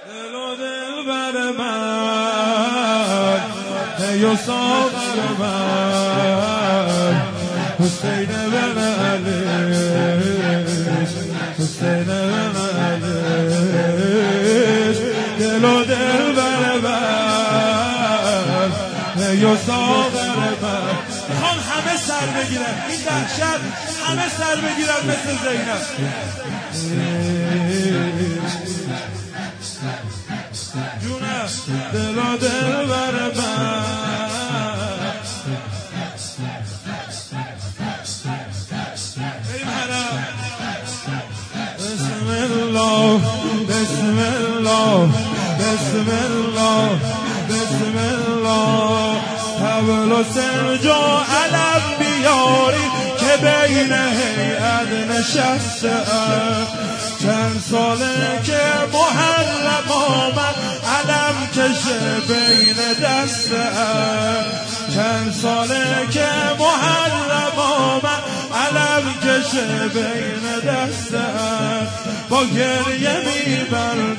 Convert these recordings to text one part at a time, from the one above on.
دل و دل بر من ای و ساغر من حسین بن علی حسین بن علی دل و دل بر من ای و ساغر من. میخوام همه سر بگیرن این دهشت، همه سر بگیرن مثل زینب. جونم دل و دل بر من بسم الله بسم الله بسم الله بسم الله طبل و سرج و علم بیاری که بین هیئت نشسته چند ساله که محرم آمد علم کشه بین دسته چند ساله که محرم آمد علم کشه بین دسته با گریه میبردن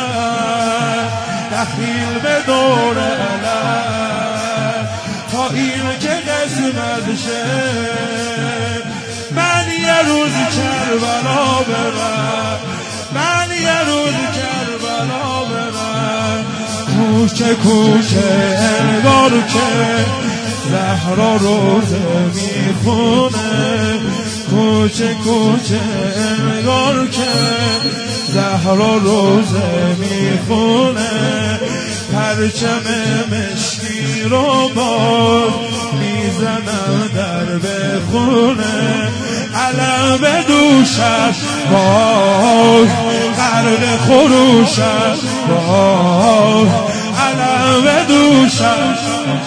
دخیل به دور علم تا این که قسمت شه من یه روز کربلا برم من یه روز کربلا برم کوچه کوچه انگار که زهرا روزه میخونه کوچه کوچه انگار که زهرا روزه میخونه پرچم مشکی رو باز میزنم در به خونه علم دوشش باز غرق خروشش باز علم دوشش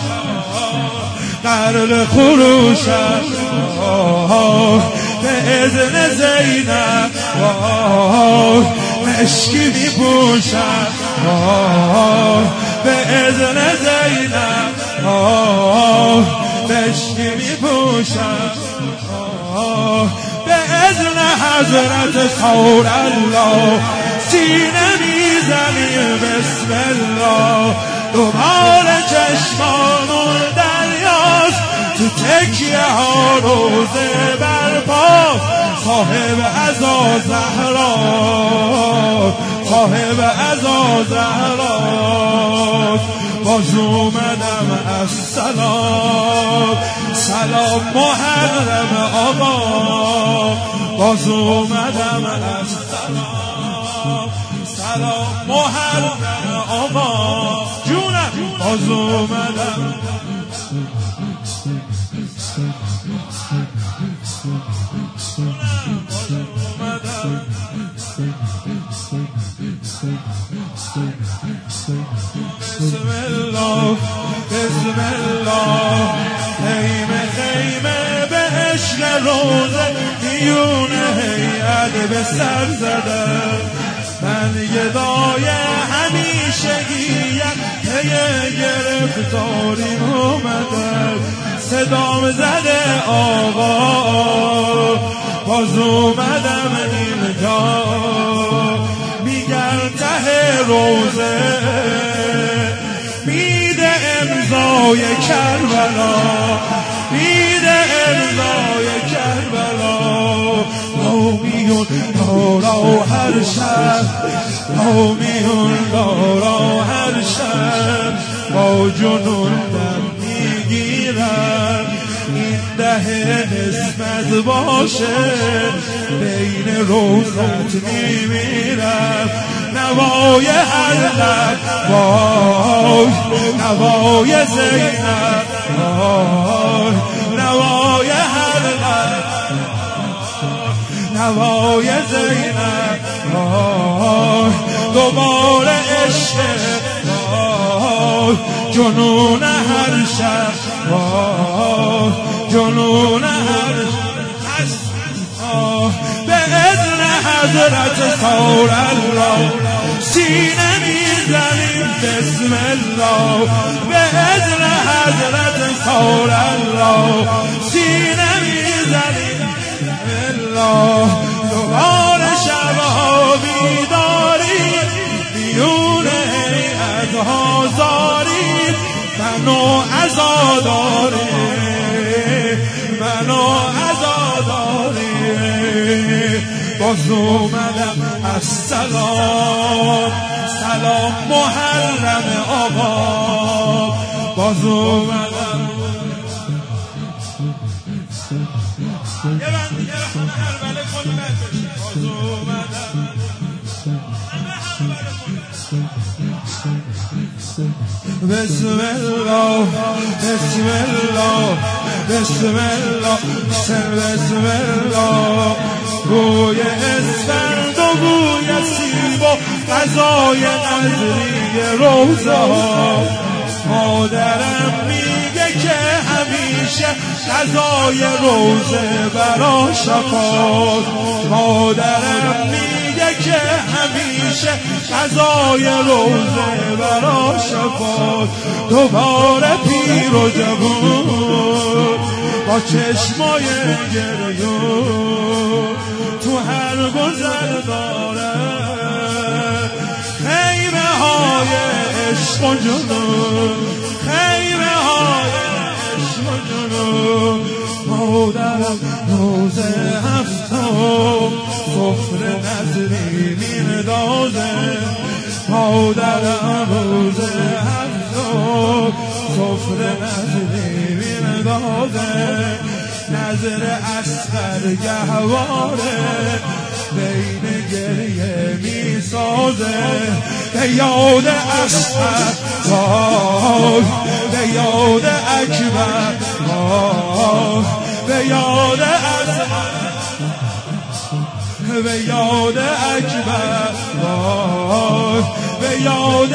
غرق خروشش باز به اذن زینب باز مشکی میپوشد به اذن زینب مشکی میپوشد به اذن حضرت ثور الله سینه میزنیم بسم الله دوباره چشمانون دریاست تو تکیه ها روزه برپا صاحب عزا زهرا صاحب عزا زهرا باز اومدم از سلام سلام محرم آقا باز اومدم از سلام سلام محرم آقا جونم باز اومدم بسم الله بسم الله خیمه خیمه به عشق روزه میون هیئت به سر زدم من گدای همیشگیم پی گرفتاریم اومدم صدام زده آقا باز اومدم اینجا میگن ته روزه میده امضای کربلا میده امضای کربلا قومیون دارا هر شب قومیون دارا هر شب با جنون دم میگیرن این ده نسبت باشه بین روزت میمیرم نوای حلقت وای نوای زینب وای نوای حلقت نوای زینب وای دوباره عشق وای جنون هر شب وای جنون هر به اذن حضرت ثور الله سینه میزنیم بسم الله به اذن حضرت ثور الله سینه میزنیم بسم الله دوباره شبها بیداری منو عزاداری منو عزاداری باز اومدم از سلام سلام محرم آقا باز اومدم یه بند دیگه همه هربله کنیم باز اومدم بسم الله بسم الله بسم الله بسم الله بوی اسفند و بوی سیب و غذای نظری روزه ها مادرم میگه که همیشه غذای روزه برا شفاست مادرم میگه که همیشه غذای روزه برا شفاست دوباره پیر و جوون با چشمای گریون تو هر گذر داره خیمه های عشق و جنون خیمه های عشق و جنون مادرم روز هفتم سفره نظری میندازه مادرم روز هفتم سفره نظری میندازه نظر اصغر گهواره بین گریه میسازه به یاد اصغر به یاد اکبر به یاد اصغر به یاد اکبر به یاد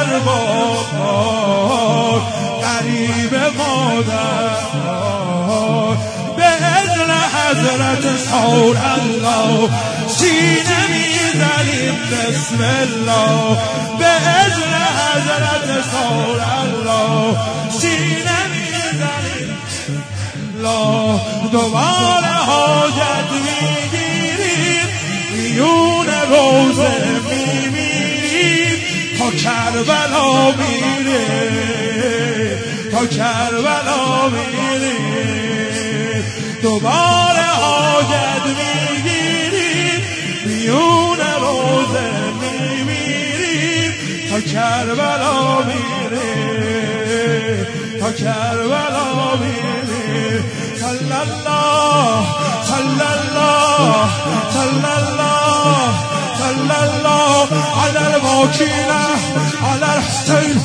ارباب قریب مادر به اذن حضرت سور الله سینه میزنیم بسم الله به اذن حضرت سور الله سینه میزنیم لا دوباره حاجت میگیریم میون روزه میمیریم تا کربلا میریم تا کربلا میریم دوباره حاجت میگیریم میون روزه میمیریم تا کربلا میریم تا کربلا میریم صلی الله صلی الله صلی الله صلی الله علی الواکیله علی الحسین